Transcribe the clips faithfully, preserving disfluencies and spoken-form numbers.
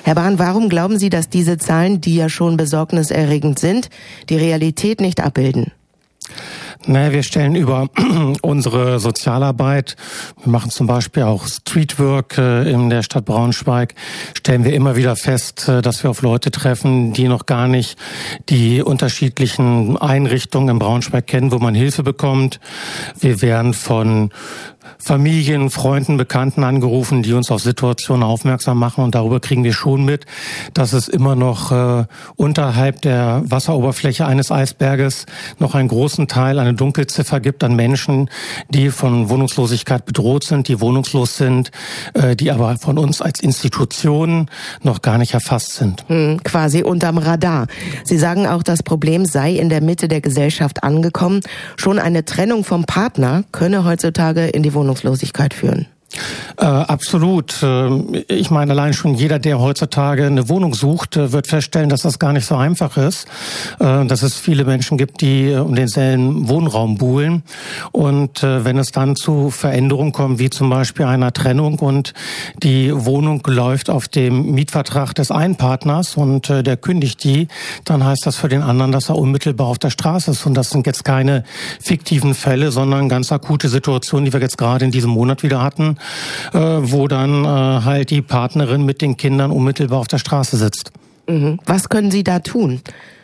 Herr Bahn, warum glauben Sie, dass diese Zahlen, die ja schon besorgniserregend sind, die Realität nicht abbilden? Naja, wir stellen über unsere Sozialarbeit, wir machen zum Beispiel auch Streetwork in der Stadt Braunschweig, stellen wir immer wieder fest, dass wir auf Leute treffen, die noch gar nicht die unterschiedlichen Einrichtungen in Braunschweig kennen, wo man Hilfe bekommt. Wir werden von Familien, Freunden, Bekannten angerufen, die uns auf Situationen aufmerksam machen, und darüber kriegen wir schon mit, dass es immer noch äh, unterhalb der Wasseroberfläche eines Eisberges noch einen großen Teil, eine Dunkelziffer gibt an Menschen, die von Wohnungslosigkeit bedroht sind, die wohnungslos sind, äh, die aber von uns als Institution noch gar nicht erfasst sind. Hm, quasi unterm Radar. Sie sagen auch, das Problem sei in der Mitte der Gesellschaft angekommen. Schon eine Trennung vom Partner könne heutzutage in die Wohnungslosigkeit führen. Äh, absolut. Ich meine, allein schon jeder, der heutzutage eine Wohnung sucht, wird feststellen, dass das gar nicht so einfach ist. Äh, dass es viele Menschen gibt, die um denselben Wohnraum buhlen. Und äh, wenn es dann zu Veränderungen kommt, wie zum Beispiel einer Trennung, und die Wohnung läuft auf dem Mietvertrag des einen Partners und äh, der kündigt die, dann heißt das für den anderen, dass er unmittelbar auf der Straße ist. Und das sind jetzt keine fiktiven Fälle, sondern ganz akute Situationen, die wir jetzt gerade in diesem Monat wieder hatten, Äh, wo dann äh, halt die Partnerin mit den Kindern unmittelbar auf der Straße sitzt. Mhm. Was können Sie da tun?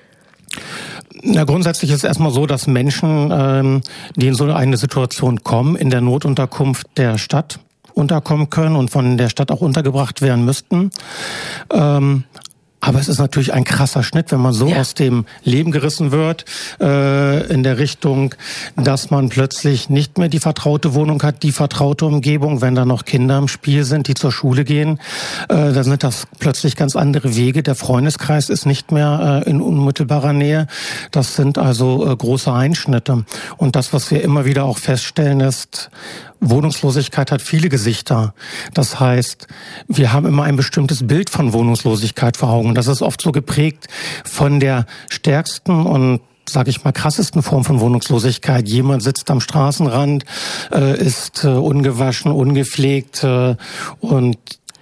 Na, grundsätzlich ist es erstmal so, dass Menschen, ähm, die in so eine Situation kommen, in der Notunterkunft der Stadt unterkommen können und von der Stadt auch untergebracht werden müssten. Ähm, Aber es ist natürlich ein krasser Schnitt, wenn man so ja. aus dem Leben gerissen wird, äh, in der Richtung, dass man plötzlich nicht mehr die vertraute Wohnung hat, die vertraute Umgebung, wenn da noch Kinder im Spiel sind, die zur Schule gehen. Äh, dann sind das plötzlich ganz andere Wege. Der Freundeskreis ist nicht mehr äh, in unmittelbarer Nähe. Das sind also äh, große Einschnitte. Und das, was wir immer wieder auch feststellen, ist, Wohnungslosigkeit hat viele Gesichter. Das heißt, wir haben immer ein bestimmtes Bild von Wohnungslosigkeit vor Augen. Und das ist oft so geprägt von der stärksten und, sage ich mal, krassesten Form von Wohnungslosigkeit. Jemand sitzt am Straßenrand, äh, ist äh, ungewaschen, ungepflegt äh, und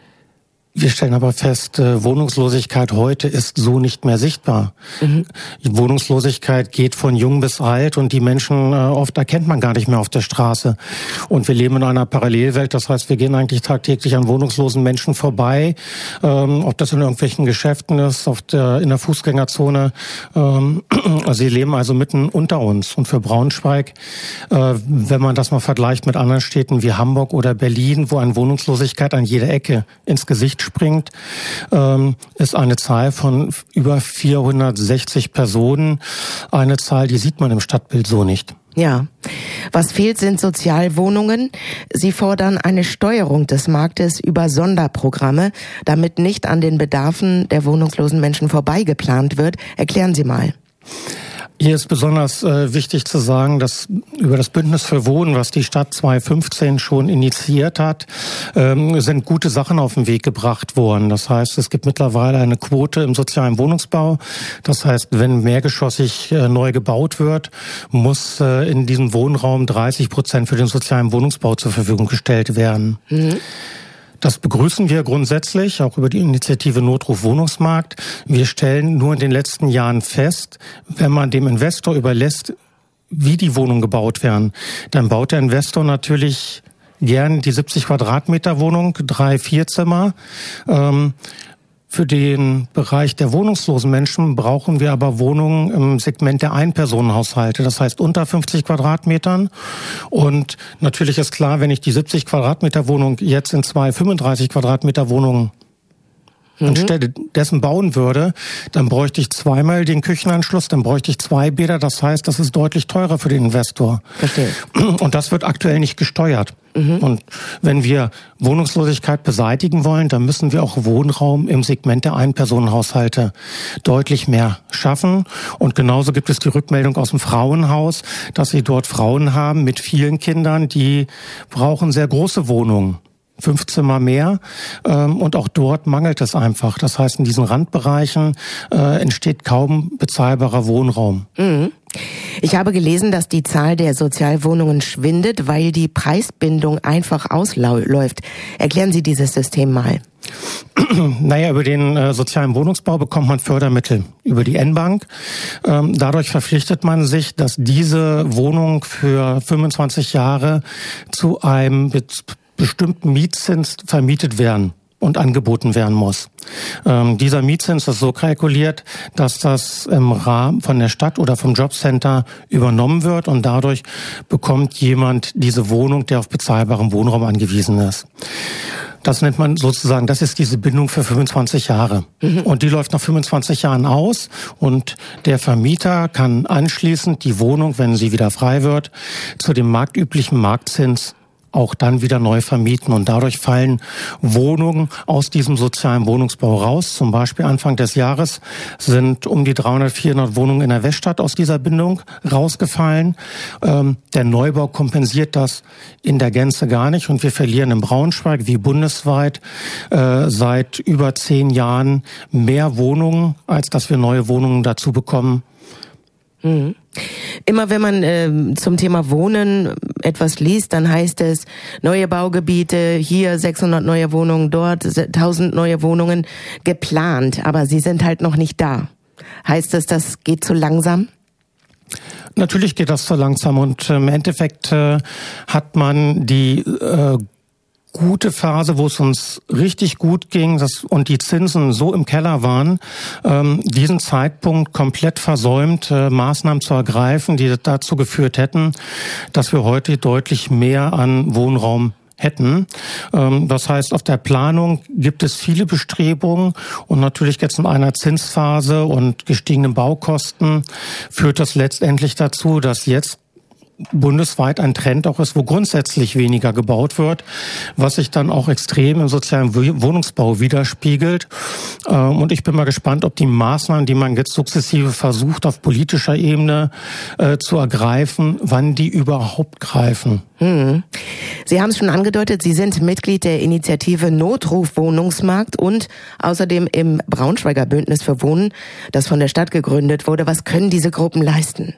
wir stellen aber fest, Wohnungslosigkeit heute ist so nicht mehr sichtbar. Mhm. Wohnungslosigkeit geht von jung bis alt und die Menschen oft erkennt man gar nicht mehr auf der Straße. Und wir leben in einer Parallelwelt, das heißt, wir gehen eigentlich tagtäglich an wohnungslosen Menschen vorbei, ähm, ob das in irgendwelchen Geschäften ist, auf der, in der Fußgängerzone. Ähm, sie leben also mitten unter uns. Und für Braunschweig, äh, wenn man das mal vergleicht mit anderen Städten wie Hamburg oder Berlin, wo eine Wohnungslosigkeit an jeder Ecke ins Gesicht springt, ähm, ist eine Zahl von über vierhundertsechzig Personen. Eine Zahl, die sieht man im Stadtbild so nicht. Ja. Was fehlt, sind Sozialwohnungen. Sie fordern eine Steuerung des Marktes über Sonderprogramme, damit nicht an den Bedarfen der wohnungslosen Menschen vorbeigeplant wird. Erklären Sie mal. Hier ist besonders äh, wichtig zu sagen, dass über das Bündnis für Wohnen, was die Stadt zwanzig fünfzehn schon initiiert hat, ähm, sind gute Sachen auf den Weg gebracht worden. Das heißt, es gibt mittlerweile eine Quote im sozialen Wohnungsbau. Das heißt, wenn mehrgeschossig äh, neu gebaut wird, muss äh, in diesem Wohnraum dreißig Prozent für den sozialen Wohnungsbau zur Verfügung gestellt werden. Mhm. Das begrüßen wir grundsätzlich, auch über die Initiative Notruf Wohnungsmarkt. Wir stellen nur in den letzten Jahren fest, wenn man dem Investor überlässt, wie die Wohnungen gebaut werden, dann baut der Investor natürlich gern die siebzig Quadratmeter Wohnung, drei, vier Zimmer. Ähm, Für den Bereich der wohnungslosen Menschen brauchen wir aber Wohnungen im Segment der Einpersonenhaushalte, das heißt unter fünfzig Quadratmetern. Und natürlich ist klar, wenn ich die siebzig Quadratmeter Wohnung jetzt in zwei fünfunddreißig Quadratmeter Wohnungen anstelle dessen bauen würde, dann bräuchte ich zweimal den Küchenanschluss, dann bräuchte ich zwei Bäder. Das heißt, das ist deutlich teurer für den Investor. Verstehe. Und das wird aktuell nicht gesteuert. Mhm. Und wenn wir Wohnungslosigkeit beseitigen wollen, dann müssen wir auch Wohnraum im Segment der Einpersonenhaushalte deutlich mehr schaffen. Und genauso gibt es die Rückmeldung aus dem Frauenhaus, dass sie dort Frauen haben mit vielen Kindern, die brauchen sehr große Wohnungen. fünf Zimmer mehr, ähm, und auch dort mangelt es einfach. Das heißt, in diesen Randbereichen äh, entsteht kaum bezahlbarer Wohnraum. Mhm. Ich habe gelesen, dass die Zahl der Sozialwohnungen schwindet, weil die Preisbindung einfach ausläuft. Erklären Sie dieses System mal. Naja, über den äh, sozialen Wohnungsbau bekommt man Fördermittel über die N-Bank. Ähm, dadurch verpflichtet man sich, dass diese Wohnung für fünfundzwanzig Jahre zu einem be- bestimmten Mietzins vermietet werden und angeboten werden muss. Ähm, dieser Mietzins ist so kalkuliert, dass das im Rahmen von der Stadt oder vom Jobcenter übernommen wird und dadurch bekommt jemand diese Wohnung, der auf bezahlbarem Wohnraum angewiesen ist. Das nennt man sozusagen, das ist diese Bindung für fünfundzwanzig Jahre. Mhm. Und die läuft nach fünfundzwanzig Jahren aus und der Vermieter kann anschließend die Wohnung, wenn sie wieder frei wird, zu dem marktüblichen Marktzins auch dann wieder neu vermieten. Und dadurch fallen Wohnungen aus diesem sozialen Wohnungsbau raus. Zum Beispiel Anfang des Jahres sind um die dreihundert, vierhundert Wohnungen in der Weststadt aus dieser Bindung rausgefallen. Ähm, der Neubau kompensiert das in der Gänze gar nicht. Und wir verlieren in Braunschweig wie bundesweit äh, seit über zehn Jahren mehr Wohnungen, als dass wir neue Wohnungen dazu bekommen. Mhm. Immer wenn man äh, zum Thema Wohnen etwas liest, dann heißt es neue Baugebiete, hier sechshundert neue Wohnungen, dort tausend neue Wohnungen geplant, aber sie sind halt noch nicht da. Heißt das, das geht zu langsam? Natürlich geht das zu langsam und im Endeffekt äh, hat man die äh, gute Phase, wo es uns richtig gut ging das, und die Zinsen so im Keller waren, ähm, diesen Zeitpunkt komplett versäumt, äh, Maßnahmen zu ergreifen, die dazu geführt hätten, dass wir heute deutlich mehr an Wohnraum hätten. Das heißt, auf der Planung gibt es viele Bestrebungen und natürlich jetzt in einer Zinsphase und gestiegenen Baukosten führt das letztendlich dazu, dass jetzt bundesweit ein Trend auch ist, wo grundsätzlich weniger gebaut wird, was sich dann auch extrem im sozialen Wohnungsbau widerspiegelt. Und ich bin mal gespannt, ob die Maßnahmen, die man jetzt sukzessive versucht, auf politischer Ebene äh, zu ergreifen, wann die überhaupt greifen. Hm. Sie haben es schon angedeutet, Sie sind Mitglied der Initiative Notruf Wohnungsmarkt und außerdem im Braunschweiger Bündnis für Wohnen, das von der Stadt gegründet wurde. Was können diese Gruppen leisten?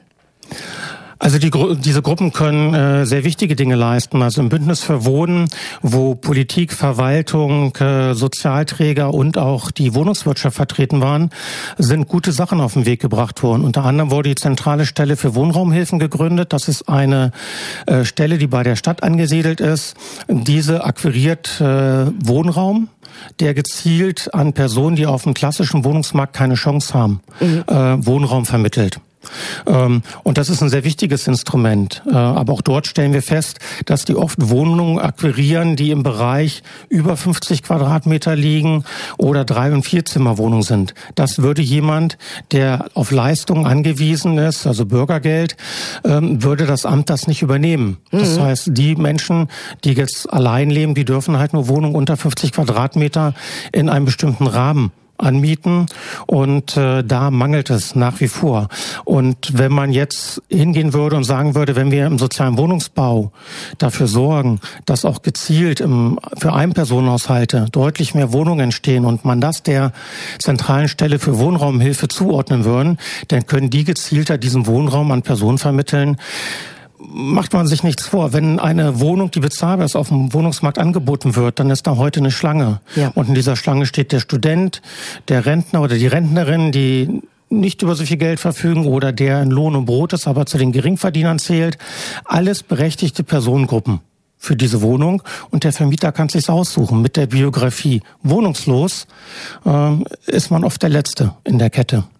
Also die, diese Gruppen können äh, sehr wichtige Dinge leisten. Also im Bündnis für Wohnen, wo Politik, Verwaltung, äh, Sozialträger und auch die Wohnungswirtschaft vertreten waren, sind gute Sachen auf den Weg gebracht worden. Unter anderem wurde die zentrale Stelle für Wohnraumhilfen gegründet. Das ist eine äh, Stelle, die bei der Stadt angesiedelt ist. Diese akquiriert äh, Wohnraum, der gezielt an Personen, die auf dem klassischen Wohnungsmarkt keine Chance haben, mhm. äh, Wohnraum vermittelt. Und das ist ein sehr wichtiges Instrument. Aber auch dort stellen wir fest, dass die oft Wohnungen akquirieren, die im Bereich über fünfzig Quadratmeter liegen oder Drei- und Vierzimmerwohnungen sind. Das würde jemand, der auf Leistungen angewiesen ist, also Bürgergeld, würde das Amt das nicht übernehmen. Mhm. Das heißt, die Menschen, die jetzt allein leben, die dürfen halt nur Wohnungen unter fünfzig Quadratmeter in einem bestimmten Rahmen anmieten und äh, da mangelt es nach wie vor. Und wenn man jetzt hingehen würde und sagen würde, wenn wir im sozialen Wohnungsbau dafür sorgen, dass auch gezielt im, für Einpersonenhaushalte deutlich mehr Wohnungen entstehen und man das der zentralen Stelle für Wohnraumhilfe zuordnen würden, dann können die gezielter diesen Wohnraum an Personen vermitteln. Macht man sich nichts vor. Wenn eine Wohnung, die bezahlbar ist, auf dem Wohnungsmarkt angeboten wird, dann ist da heute eine Schlange. Ja. Und in dieser Schlange steht der Student, der Rentner oder die Rentnerin, die nicht über so viel Geld verfügen oder der in Lohn und Brot ist, aber zu den Geringverdienern zählt. Alles berechtigte Personengruppen für diese Wohnung und der Vermieter kann es sich aussuchen. Mit der Biografie wohnungslos äh, ist man oft der Letzte in der Kette.